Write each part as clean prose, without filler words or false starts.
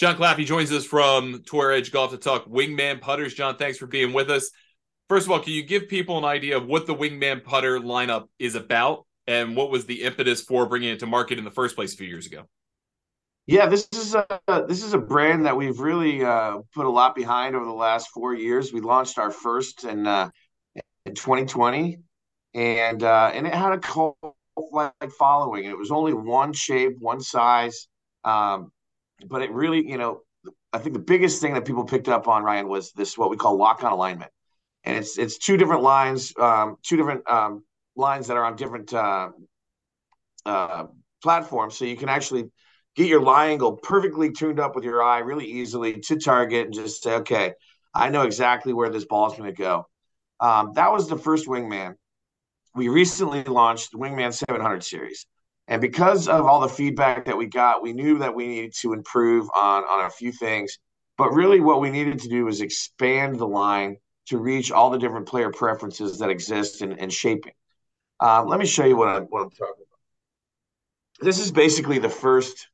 John Claffey joins us from Tour Edge Golf to talk Wingman putters. John, thanks for being with us. First of all, can you give people an idea of what the Wingman putter lineup is about and what was the impetus for bringing it to market in the first place a few years ago? Yeah, this is a brand that we've really put a lot behind over the last 4 years. We launched our first in 2020, and it had a cult like following. It was only one shape, one size, um, but it really, I think the biggest thing that people picked up on, Ryan, was this what we call lock on alignment, and it's two different lines, two different lines that are on different uh, platforms, so you can actually get your lie angle perfectly tuned up with your eye really easily to target and just say, okay, I know exactly where this ball is going to go. That was the first Wingman. We recently launched the Wingman 700 series. And because of all the feedback that we got, we knew that we needed to improve on a few things. But really, what we needed to do was expand the line to reach all the different player preferences that exist in shaping. Let me show you what I'm talking about. This is basically the first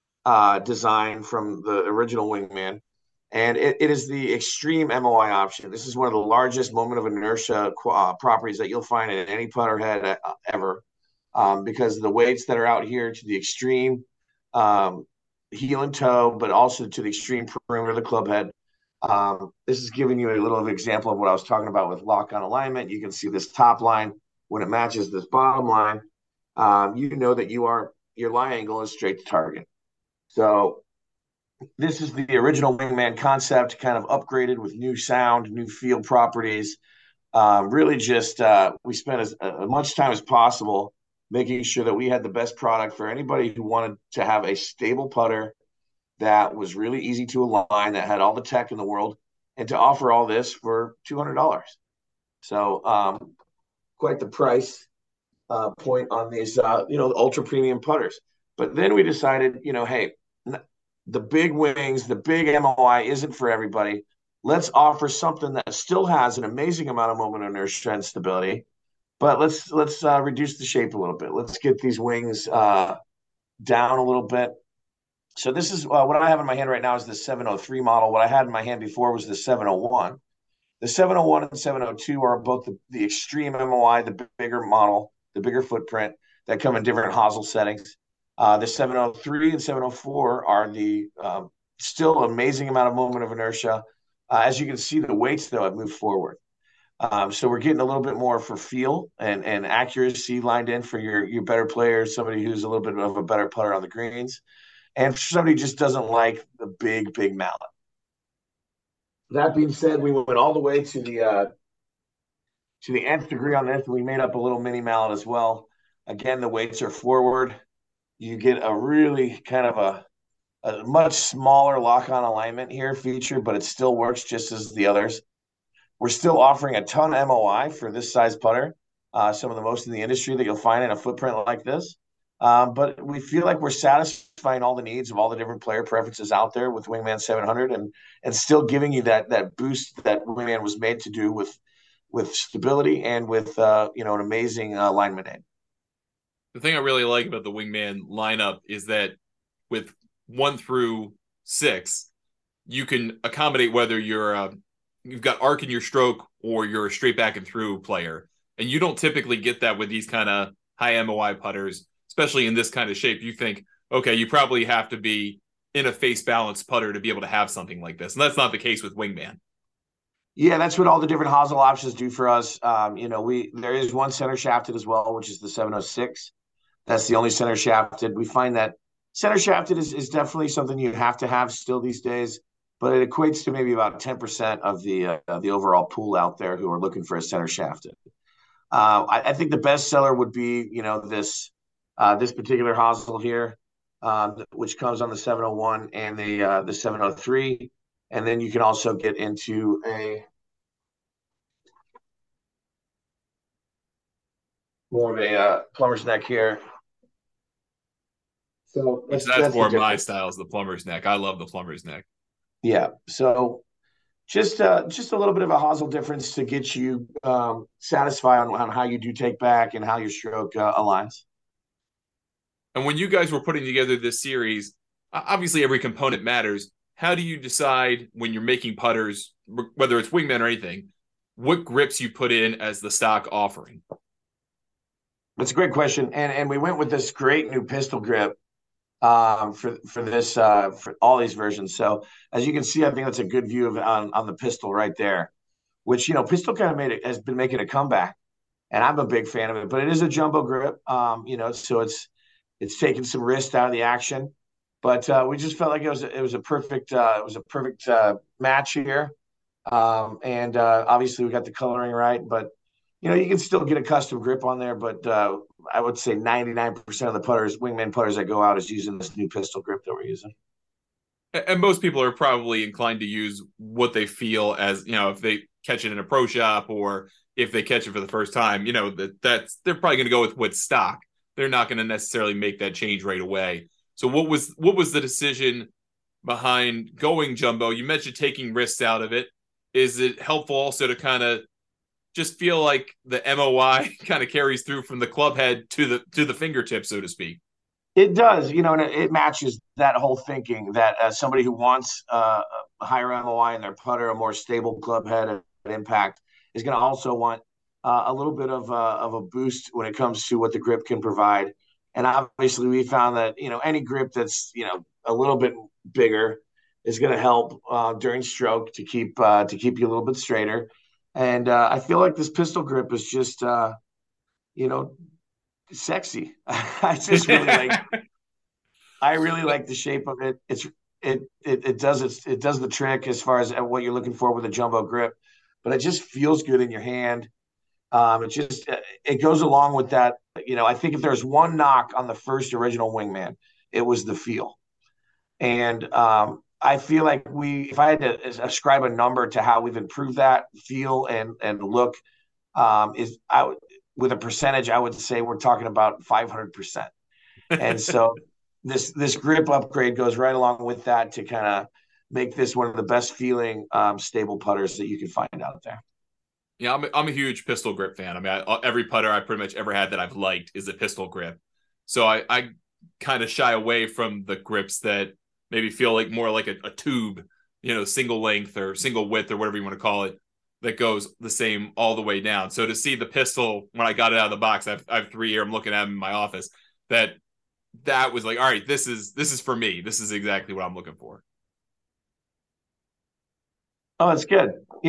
design from the original Wingman, and it is the extreme MOI option. This is one of the largest moment of inertia properties that you'll find in any putter head ever, because of the weights that are out here to the extreme um, heel and toe, but also to the extreme perimeter of the club head. This is giving you a little example of what I was talking about with lock on alignment. You can see this top line when it matches this bottom line. You know that your lie angle is straight to target. So this is the original Wingman concept, kind of upgraded with new sound, new field properties. Really, just we spent as much time as possible making sure that we had the best product for anybody who wanted to have a stable putter that was really easy to align, that had all the tech in the world, and to offer all this for $200. So quite the price point on these, ultra premium putters. But then we decided, hey, the big wings, the big MOI isn't for everybody. Let's offer something that still has an amazing amount of moment of inertia and stability, but let's reduce the shape a little bit. Let's get these wings down a little bit. So this is what I have in my hand right now is the 703 model. What I had in my hand before was the 701. The 701 and 702 are both the extreme MOI, the bigger model, the bigger footprint that come in different hosel settings. The 703 and 704 are the still amazing amount of moment of inertia. As you can see, the weights, though, have moved forward. So we're getting a little bit more for feel and accuracy lined in for your better players, somebody who's a little bit of a better putter on the greens, and somebody who just doesn't like the big mallet. That being said, we went all the way to the nth degree on this, and we made up a little mini mallet as well. Again, the weights are forward. You get a really kind of a much smaller lock-on alignment here feature, but it still works just as the others. We're still offering a ton of MOI for this size putter, some of the most in the industry that you'll find in a footprint like this. But we feel like we're satisfying all the needs of all the different player preferences out there with Wingman 700, and still giving you that boost that Wingman was made to do with stability and with an amazing alignment aid. The thing I really like about the Wingman lineup is that with 1 through 6, you can accommodate whether you've got arc in your stroke or you're a straight back and through player. And you don't typically get that with these kind of high MOI putters, especially in this kind of shape. You think, okay, you probably have to be in a face balanced putter to be able to have something like this. And that's not the case with Wingman. Yeah, that's what all the different hosel options do for us. There is one center shafted as well, which is the 706. That's the only center shafted. We find that center shafted is definitely something you have to have still these days, but it equates to maybe about 10% of the overall pool out there who are looking for a center shafted. I think the best seller would be, this particular hosel here, which comes on the 701 and the 703. And then you can also get into a more of a plumber's neck here. So Which that's that's the more my difference. style is the plumber's neck. I love the plumber's neck. Yeah. So just a little bit of a hosel difference to get you satisfied on how you do take back and how your stroke aligns. And when you guys were putting together this series, obviously every component matters, how do you decide when you're making putters, whether it's Wingman or anything, what grips you put in as the stock offering? That's a great question, and we went with this great new pistol grip for this for all these versions. So as you can see, I think that's a good view of on the pistol right there. Which pistol kind of has been making a comeback, and I'm a big fan of it. But it is a jumbo grip, so it's taking some wrist out of the action. But we just felt like it was a perfect match here, and obviously we got the coloring right. But you can still get a custom grip on there. But I would say 99% of the putters, Wingman putters that go out, is using this new pistol grip that we're using. And most people are probably inclined to use what they feel as, if they catch it in a pro shop or if they catch it for the first time, that's they're probably going to go with what's stock. They're not going to necessarily make that change right away. So what was the decision behind going jumbo? You mentioned taking risks out of it. Is it helpful also to kind of just feel like the MOI kind of carries through from the club head to the fingertip, so to speak? It does, and it matches that whole thinking that somebody who wants a higher MOI in their putter, a more stable club head and impact, is going to also want a little bit of a boost when it comes to what the grip can provide. And obviously, we found that any grip that's a little bit bigger is going to help during stroke to keep you a little bit straighter. And I feel like this pistol grip is just sexy. I just really like the shape of it. It does the trick as far as what you're looking for with a jumbo grip, but it just feels good in your hand. It goes along with that. I think if there's one knock on the first original Wingman, it was the feel. And I feel like if I had to ascribe a number to how we've improved that feel and look, with a percentage, I would say we're talking about 500%. And so this grip upgrade goes right along with that to kind of make this one of the best feeling stable putters that you can find out there. Yeah, I'm a huge pistol grip fan. I mean, every putter I pretty much ever had that I've liked is a pistol grip. So I kind of shy away from the grips that maybe feel like more like a tube, single length or single width or whatever you want to call it, that goes the same all the way down. So to see the pistol when I got it out of the box, I have 3 here. I'm looking at them in my office. That was like, all right, this is for me. This is exactly what I'm looking for. Oh, it's good.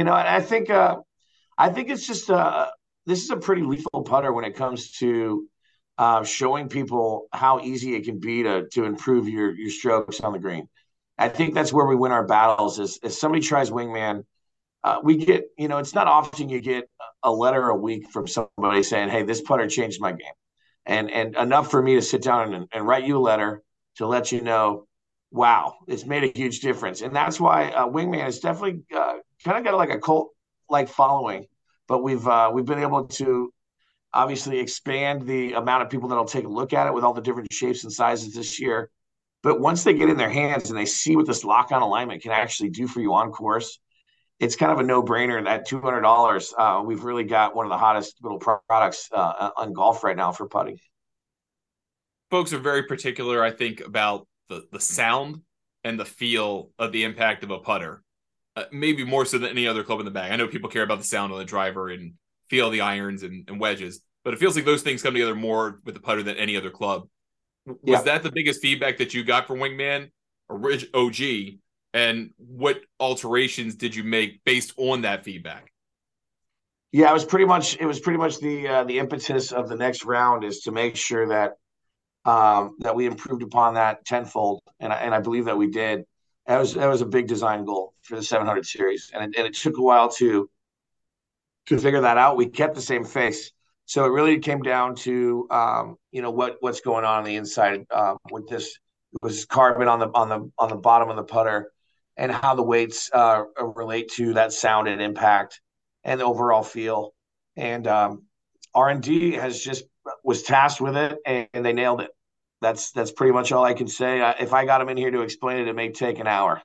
I think it's just this is a pretty lethal putter when it comes to showing people how easy it can be to improve your strokes on the green. I think that's where we win our battles. Is if somebody tries Wingman, we get it's not often you get a letter a week from somebody saying, "Hey, this putter changed my game," and enough for me to sit down and write you a letter to let you know, wow, it's made a huge difference. And that's why Wingman is definitely kind of got like a cult like following, but we've been able to obviously expand the amount of people that'll take a look at it with all the different shapes and sizes this year. But once they get in their hands and they see what this lock-on alignment can actually do for you on course, it's kind of a no-brainer. At $200, we've really got one of the hottest little products on golf right now for putting. Folks are very particular, I think, about the sound and the feel of the impact of a putter. Maybe more so than any other club in the bag. I know people care about the sound of the driver and feel the irons and wedges, but it feels like those things come together more with the putter than any other club. Was that the biggest feedback that you got from Wingman or OG? And what alterations did you make based on that feedback? Yeah, it was pretty much the impetus of the next round is to make sure that that we improved upon that tenfold, and I believe that we did. That was a big design goal for the 700 series, and it took a while to figure that out. We kept the same face, so it really came down to what's going on the inside with this. It was carbon on the bottom of the putter, and how the weights relate to that sound and impact and the overall feel. And R&D was tasked with it, and they nailed it. That's pretty much all I can say. If I got them in here to explain it, it may take an hour.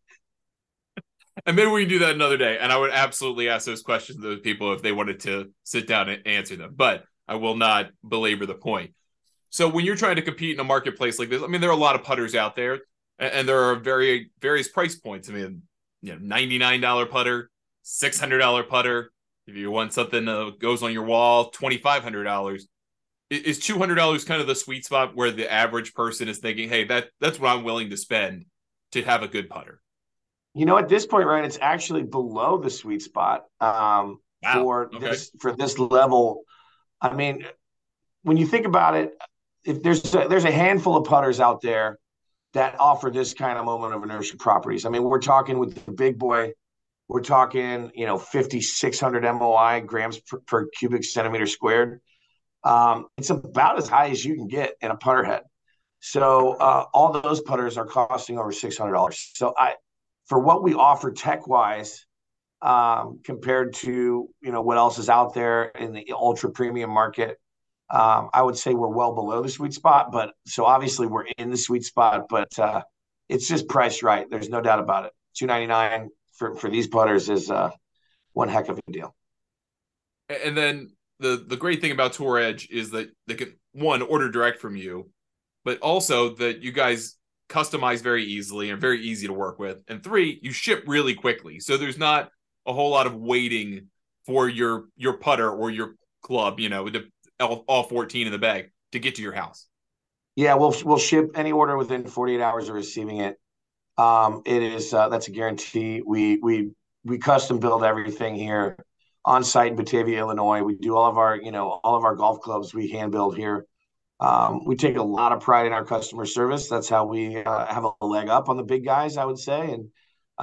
And maybe we can do that another day. And I would absolutely ask those questions to those people if they wanted to sit down and answer them. But I will not belabor the point. So when you're trying to compete in a marketplace like this, I mean, there are a lot of putters out there. And there are various price points. I mean, $99 putter, $600 putter. If you want something that goes on your wall, $2,500. Is $200 kind of the sweet spot where the average person is thinking, hey, that's what I'm willing to spend to have a good putter? At this point, Ryan, it's actually below the sweet spot Wow. Okay. for this level. I mean, when you think about it, if there's a handful of putters out there that offer this kind of moment of inertia properties. I mean, we're talking with the big boy, we're talking 5,600 MOI, grams per cubic centimeter squared. It's about as high as you can get in a putter head. So all those putters are costing over $600. So for what we offer tech wise, compared to what else is out there in the ultra premium market, I would say we're well below the sweet spot. But so obviously we're in the sweet spot, but it's just priced right. There's no doubt about it. $299 for these putters is one heck of a deal. And then the great thing about Tour Edge is that they can, one, order direct from you, but also that you guys customize very easily and very easy to work with. And three, you ship really quickly. So there's not a whole lot of waiting for your putter or your club, all 14 in the bag to get to your house. Yeah, we'll ship any order within 48 hours of receiving it. It is that's a guarantee. We custom build everything here on site in Batavia, Illinois. We do all of our golf clubs we hand build here. We take a lot of pride in our customer service. That's how we have a leg up on the big guys, I would say. And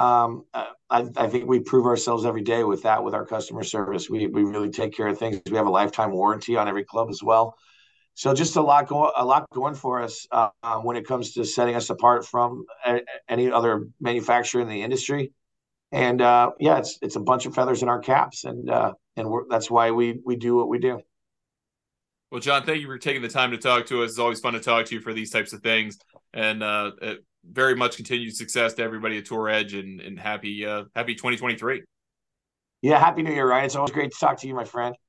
I think we prove ourselves every day with that, with our customer service. We really take care of things. We have a lifetime warranty on every club as well. So just a lot going for us when it comes to setting us apart from any other manufacturer in the industry. And yeah, it's a bunch of feathers in our caps, and that's why we do what we do. Well, John, thank you for taking the time to talk to us. It's always fun to talk to you for these types of things, and very much continued success to everybody at Tour Edge, and happy 2023. Yeah, happy New Year, Ryan. It's always great to talk to you, my friend.